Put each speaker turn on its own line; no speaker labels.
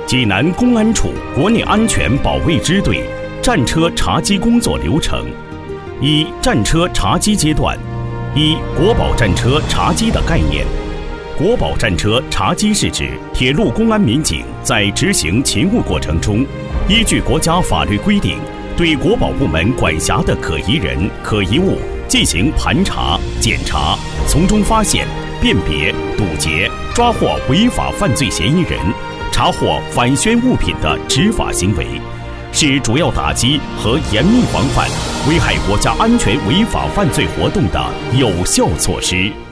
济南公安处国内安全保卫支队战车查缉工作流程。一、战车查缉阶段。一、国保战车查缉的概念。国保战车查缉是指铁路公安民警在执行勤务过程中，依据国家法律规定，对国保部门管辖的可疑人、可疑物进行盘查、检查，从中发现、辨别、堵截、抓获违法犯罪嫌疑人，查获反宣物品的执法行为，是主要打击和严密防范危害国家安全违法犯罪活动的有效措施。